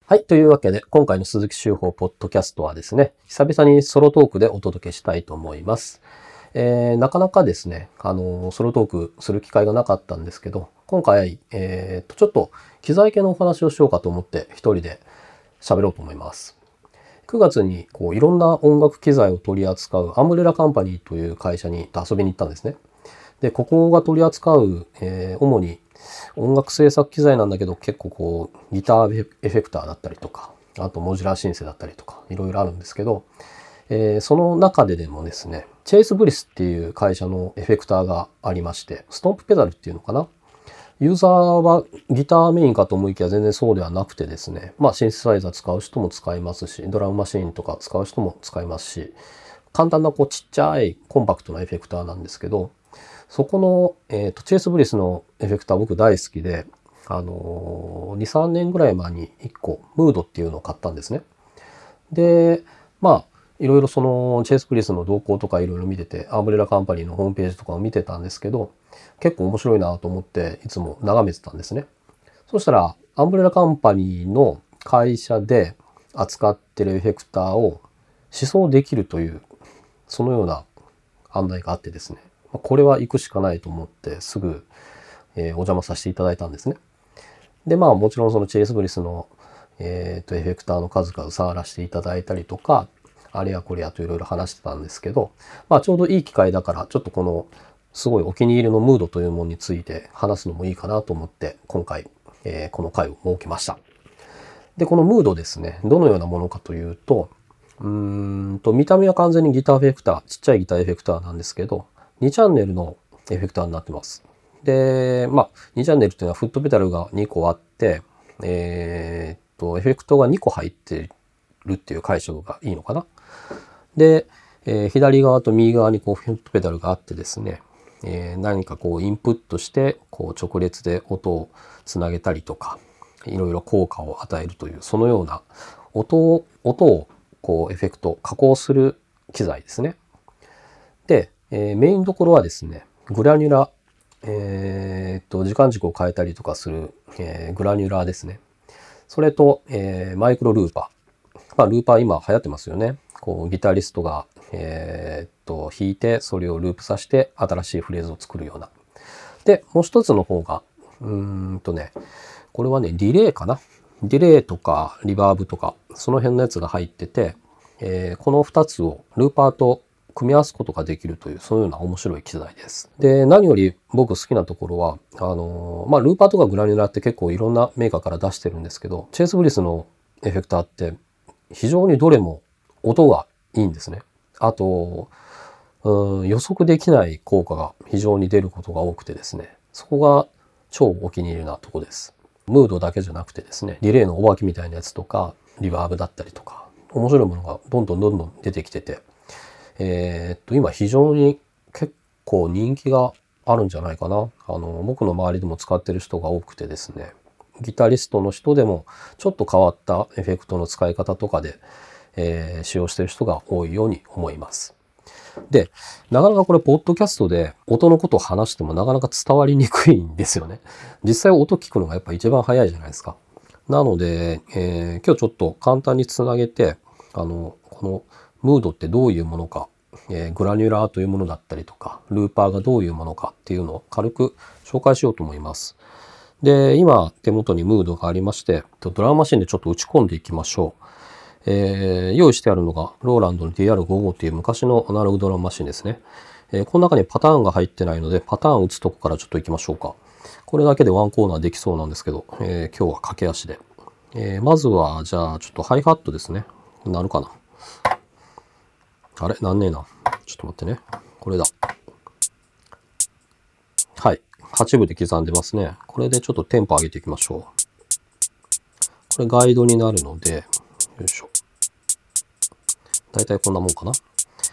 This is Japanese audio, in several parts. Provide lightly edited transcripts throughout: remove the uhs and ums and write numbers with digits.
はい。というわけで、今回の鈴木修法ポッドキャストはですね、久々にソロトークでお届けしたいと思います。なかなかですね、ソロトークする機会がなかったんですけど、今回、ちょっと機材系のお話をしようかと思って一人で喋ろうと思います。9月にいろんな音楽機材を取り扱うアンブレラカンパニーという会社に遊びに行ったんですね。で、ここが取り扱う、主に音楽制作機材なんだけど、結構ギターエフェクターだったりとか、あとモジュラーシンセだったりとか、いろいろあるんですけど、その中でもですね、チェイスブリスっていう会社のエフェクターがありまして、ストンプペダルっていうのかな。ユーザーはギターメインかと思いきや全然そうではなくてですね、シンセサイザー使う人も使いますし、ドラムマシーンとか使う人も使いますし、簡単なちっちゃいコンパクトなエフェクターなんですけど、そこの、チェイスブリスのエフェクター僕大好きで、2、3年ぐらい前に1個、ムードっていうのを買ったんですね。で、いろいろそのチェイスブリスの動向とかいろいろ見てて、アンブレラカンパニーのホームページとかを見てたんですけど、結構面白いなと思っていつも眺めてたんですね。そしたら、アンブレラカンパニーの会社で扱ってるエフェクターを試奏できるという、そのような案内があってですね、これは行くしかないと思ってすぐ、お邪魔させていただいたんですね。で、もちろんそのチェイスブリスの、エフェクターの数々触らせていただいたりとか、あれやこれやといろいろ話してたんですけど、ちょうどいい機会だから、ちょっとこのすごいお気に入りのムードというものについて話すのもいいかなと思って、今回、この回を設けました。で、このムードですね、どのようなものかというと、見た目は完全にギターエフェクター、ちっちゃいギターエフェクターなんですけど、2チャンネルのエフェクターになってます。で、2チャンネルっていうのはフットペダルが2個あって、エフェクトが2個入ってるっていう解釈がいいのかな。で、左側と右側にフットペダルがあってですね、何かインプットして直列で音をつなげたりとか、いろいろ効果を与えるという、そのような音をエフェクト、加工する機材ですね。で、メインどころはですね、グラニュラ、時間軸を変えたりとかする、グラニュラーですね。それと、マイクロルーパー。ルーパー今流行ってますよね。ギタリストが、弾いて、それをループさせて、新しいフレーズを作るような。で、もう一つの方が、これはね、ディレイかな。ディレイとかリバーブとか、その辺のやつが入ってて、この2つをルーパーと組み合わすことができるという、そういうような面白い機材です。で、何より僕好きなところは、ルーパーとかグラニュラーって結構いろんなメーカーから出してるんですけど、チェイスブリスのエフェクターって非常にどれも音がいいんですね。あと、予測できない効果が非常に出ることが多くてですね、そこが超お気に入りなとこです。ムードだけじゃなくてですね、ディレイのお化けみたいなやつとか、リバーブだったりとか、面白いものがどんどん出てきてて、今非常に結構人気があるんじゃないかな。僕の周りでも使ってる人が多くてですね、ギタリストの人でもちょっと変わったエフェクトの使い方とかで、使用してる人が多いように思います。で、なかなかこれ、ポッドキャストで音のことを話してもなかなか伝わりにくいんですよね。実際音聞くのがやっぱ一番早いじゃないですか。なので、今日ちょっと簡単につなげて、このムードってどういうものか、グラニュラーというものだったりとか、ルーパーがどういうものかっていうのを軽く紹介しようと思います。で、今手元にムードがありまして、ドラムマシンでちょっと打ち込んでいきましょう。用意してあるのがローランドの DR55 っていう昔のアナログドラムマシンですね。この中にパターンが入ってないので、パターン打つとこからちょっと行きましょうか。これだけでワンコーナーできそうなんですけど、今日は駆け足で。まずは、じゃあちょっとハイハットですね。なるかな。あれなんねえな。ちょっと待ってね。これだ。はい。8分で刻んでますね。これでちょっとテンポ上げていきましょう。これガイドになるので、よいしょ。だいたいこんなもんかな。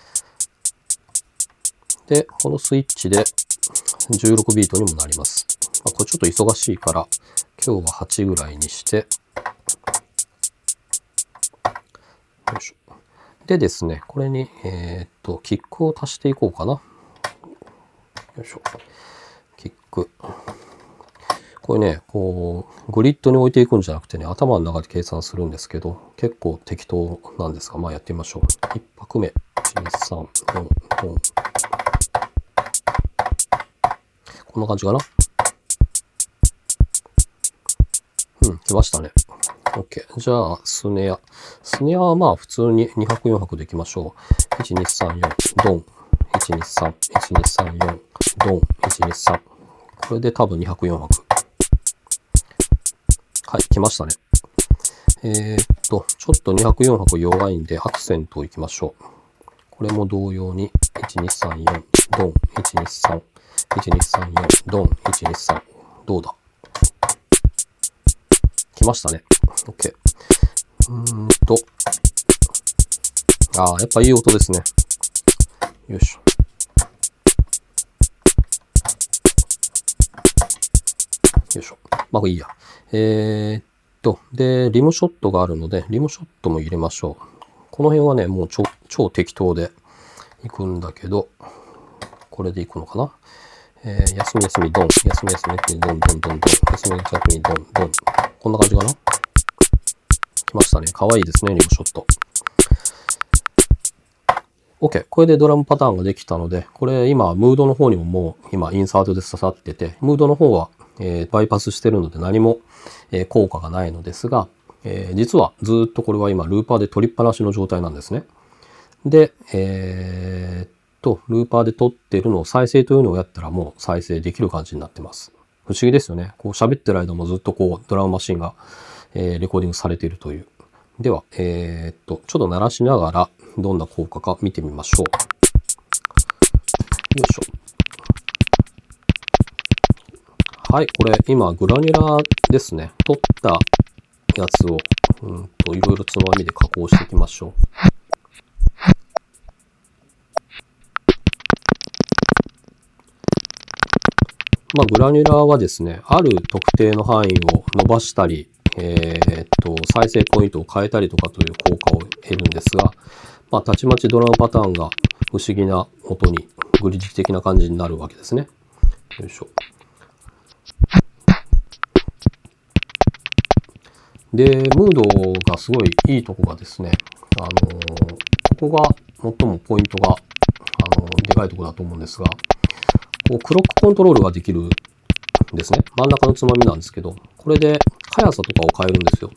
で、このスイッチで16ビートにもなります。これちょっと忙しいから、今日は8ぐらいにして、よいしょ。でですね、これに、キックを足していこうかな。よいしょ。キック。 これね、こう、グリッドに置いていくんじゃなくてね、頭の中で計算するんですけど、結構適当なんですが、まあやってみましょう。1拍目、1、2、3、4、4。こんな感じかな。来ましたね。OK。じゃあ、スネア。スネアはまあ普通に2拍4拍でいきましょう。1、2、3、4、ドン。1、2、3、1、2、3、4、ドン。1、2、3。これで多分2拍4拍。はい、来ましたね。ちょっと2拍4拍弱いんで、アクセントをいきましょう。これも同様に、1、2、3、4、ドン。1、2、3、1、2、3、4、ドン。1、2、3。どうだ？来ましたね。OK。やっぱいい音ですね。よいしょ。よいしょ。まあいいや。で、リムショットがあるので、リムショットも入れましょう。この辺はね、もう超適当でいくんだけど、これでいくのかな。休み休みドン。休み休みドンドンドンドン。休み休みドンドン。こんな感じかな。来ましたね。かわいいですね、リムショット。OK。これでドラムパターンができたので、これ今、ムードの方にももう今、インサートで刺さってて、ムードの方は、バイパスしてるので何も、効果がないのですが、実はずっとこれは今、ルーパーで取りっぱなしの状態なんですね。で、ルーパーで撮ってるのを再生というのをやったらもう再生できる感じになってます。不思議ですよね。こう喋ってる間もずっとこうドラムマシンが、レコーディングされているという。では、ちょっと鳴らしながらどんな効果か見てみましょう。よいしょ。はい、これ今グラニュラーですね。撮ったやつをいろいろつまみで加工していきましょう。まあ、グラニュラーはですね、ある特定の範囲を伸ばしたり、再生ポイントを変えたりとかという効果を得るんですが、まあ、たちまちドラムパターンが不思議な音に、グリッジ的な感じになるわけですね。よいしょ。で、ムードがすごいいいとこがですね、ここが最もポイントが、でかいとこだと思うんですが、こうクロックコントロールができるんですね。真ん中のつまみなんですけど、これで速さとかを変えるんですよ。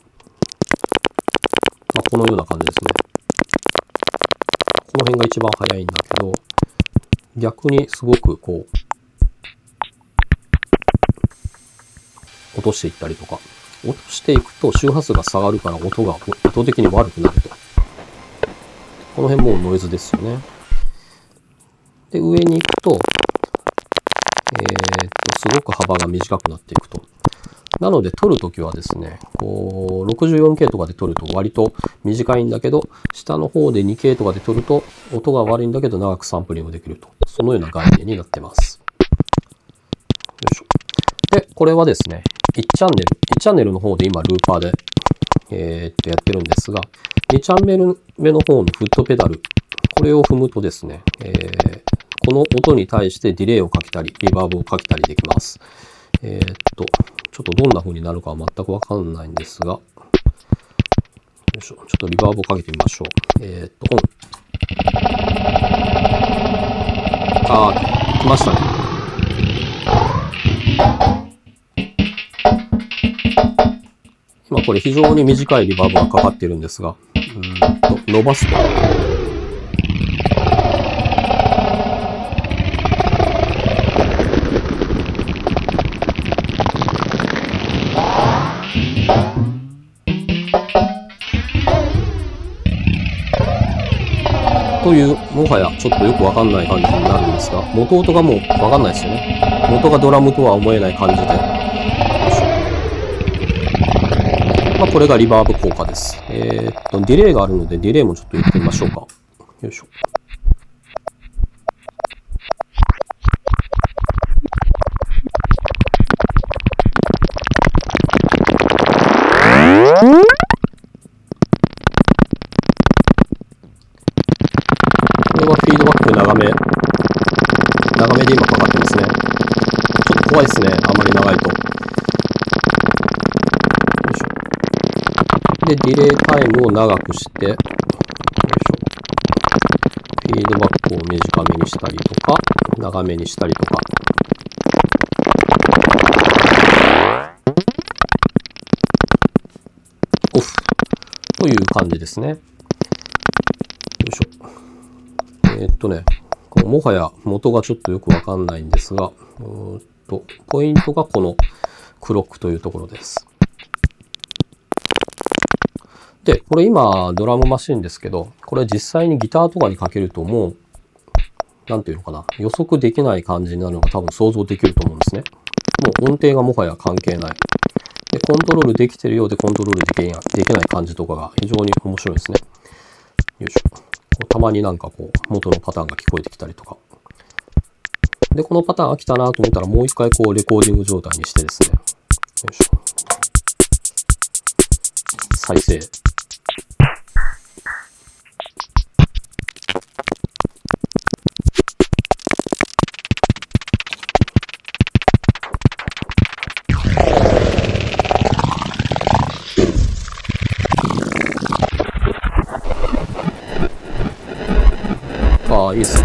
まあ、このような感じですね。この辺が一番速いんだけど、逆にすごくこう、落としていったりとか、落としていくと周波数が下がるから音が意図的に悪くなると。この辺もノイズですよね。で、上に行くと、すごく幅が短くなっていくと。なので撮るときはですね、こう 64K とかで撮ると割と短いんだけど、下の方で 2K とかで撮ると音が悪いんだけど長くサンプリングできると。そのような概念になってます。よいしょ。で、これはですね、1チャンネルの方で今ルーパーで、やってるんですが、2チャンネル目の方のフットペダル、これを踏むとですね、この音に対してディレイをかけたり、リバーブをかけたりできます。ちょっとどんな風になるかは全くわかんないんですが、よいしょ、ちょっとリバーブをかけてみましょう。オン。来ましたね。今これ非常に短いリバーブがかかっているんですが、伸ばすと。という、もはやちょっとよくわかんない感じになるんですが、元音がもうわかんないですよね。元がドラムとは思えない感じで。まあ、これがリバーブ効果です。ディレイがあるので、ディレイもちょっと言ってみましょうか。よいしょ。これはフィードバック長めで今かかってますね。ちょっと怖いですね。あまり長いと。 でディレイタイムを長くして、フィードバックを短めにしたりとか、長めにしたりとか。オフという感じですね。よいしょ。もはや元がちょっとよくわかんないんですが、ポイントがこのクロックというところです。で、これ今ドラムマシンですけど、これ実際にギターとかにかけるともう、なんていうのかな、予測できない感じになるのが多分想像できると思うんですね。もう音程がもはや関係ない。で、コントロールできてるようでコントロールできない感じとかが非常に面白いですね。よいしょ。たまになんかこう、元のパターンが聞こえてきたりとか。で、このパターン飽きたなと思ったらもう一回こうレコーディング状態にしてですね。よいしょ。再生。ああ、いいですね。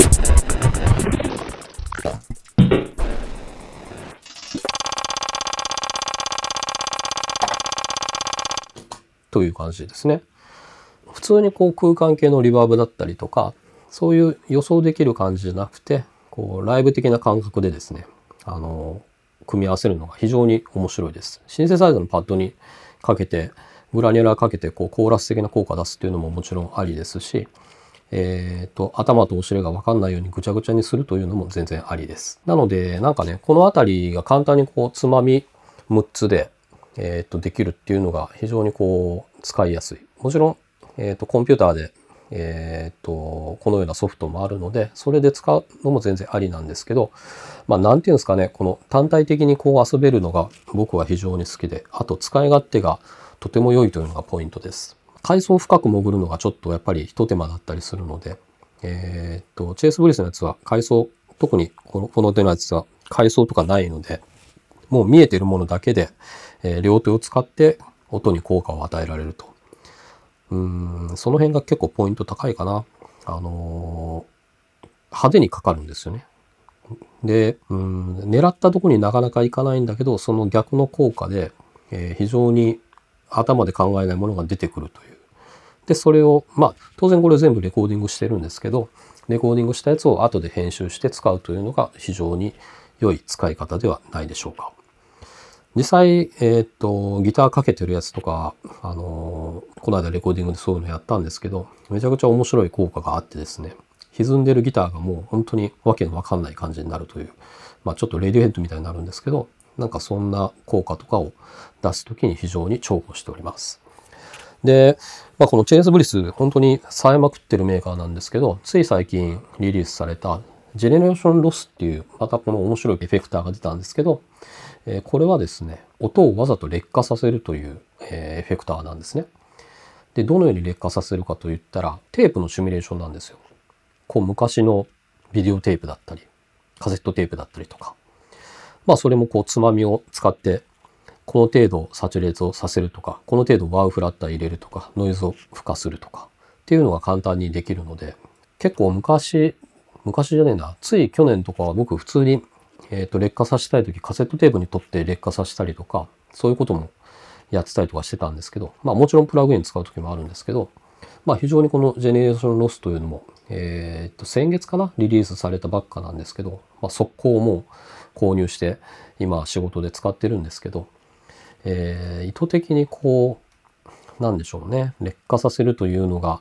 という感じですね。普通にこう空間系のリバーブだったりとか、そういう予想できる感じじゃなくて、こうライブ的な感覚でですね、組み合わせるのが非常に面白いです。シンセサイザーのパッドにかけて、グラニュラーかけてこうコーラス的な効果出すっていうのももちろんありですし、頭とお尻が分かんないようにぐちゃぐちゃにするというのも全然ありです。なので、なんかね、このあたりが簡単にこうつまみ6つで、できるっていうのが非常にこう使いやすい。もちろん、コンピューターで、このようなソフトもあるので、それで使うのも全然ありなんですけど、まあ、なんていうんですかね、この単体的にこう遊べるのが僕は非常に好きで、あと使い勝手がとても良いというのがポイントです。階層深く潜るのがちょっとやっぱり一手間だったりするので、チェイスブリスのやつは階層、特にこの手のやつは階層とかないので、もう見えているものだけで、両手を使って音に効果を与えられると。その辺が結構ポイント高いかな。派手にかかるんですよね。で、狙ったところになかなかいかないんだけど、その逆の効果で、非常に頭で考えないものが出てくるという。で、それを、まあ、当然これ全部レコーディングしてるんですけど、レコーディングしたやつを後で編集して使うというのが非常に良い使い方ではないでしょうか。実際、ギターかけてるやつとか、この間レコーディングでそういうのやったんですけど、めちゃくちゃ面白い効果があってですね、歪んでるギターがもう本当にわけのわかんない感じになるという、まあちょっとレディオヘッドみたいになるんですけど、なんかそんな効果とかを出すときに非常に重宝しております。で、まあこのチェイスブリス、本当に冴えまくってるメーカーなんですけど、つい最近リリースされたジェネレーションロスっていう、またこの面白いエフェクターが出たんですけど、これはですね、音をわざと劣化させるという、エフェクターなんですね。で、どのように劣化させるかといったら、テープのシミュレーションなんですよ。こう昔のビデオテープだったり、カセットテープだったりとか。まあそれもこうつまみを使って、この程度サチュレートをさせるとか、この程度ワウフラッター入れるとか、ノイズを付加するとかっていうのが簡単にできるので、結構昔じゃねえな、つい去年とかは僕普通に劣化させたいときカセットテープに取って劣化させたりとか、そういうこともやってたりとかしてたんですけど、まあもちろんプラグイン使うときもあるんですけど、まあ非常にこのジェネレーションロスというのも、先月かなリリースされたばっかなんですけど、まあ速攻もう購入して今仕事で使ってるんですけど、意図的にこう、なんでしょうね、劣化させるというのが、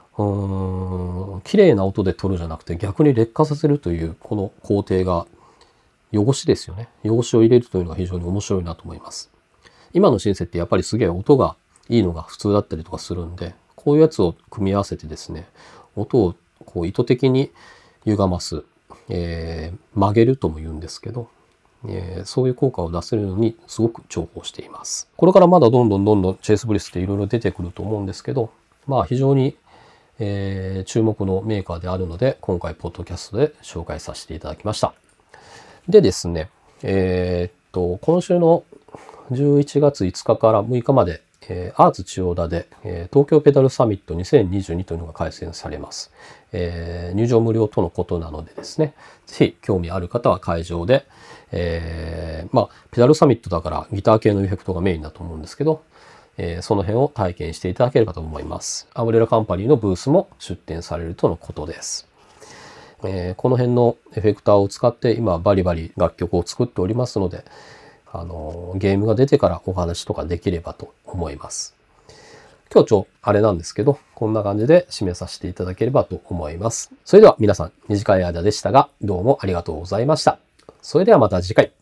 綺麗な音で撮るじゃなくて逆に劣化させるというこの工程が汚しですよね。汚しを入れるというのが非常に面白いなと思います。今のシンセってやっぱりすげえ音がいいのが普通だったりとかするんで、こういうやつを組み合わせてですね、音をこう意図的に歪ます、曲げるとも言うんですけど、そういう効果を出せるのにすごく重宝しています。これからまだどんどんチェイスブリスっていろいろ出てくると思うんですけど、まあ非常に、注目のメーカーであるので、今回ポッドキャストで紹介させていただきました。でですね、今週の11月5日から6日まで、 アーツ千代田で、東京ペダルサミット2022というのが開催されます。入場無料とのことなのでですね、ぜひ興味ある方は会場で、ペダルサミットだからギター系のエフェクトがメインだと思うんですけど、その辺を体験していただければと思います。アンブレラカンパニーのブースも出展されるとのことです。この辺のエフェクターを使って今バリバリ楽曲を作っておりますので、ゲームが出てからお話とかできればと思います。今日あれなんですけど、こんな感じで締めさせていただければと思います。それでは皆さん、短い間でしたが、どうもありがとうございました。それではまた次回。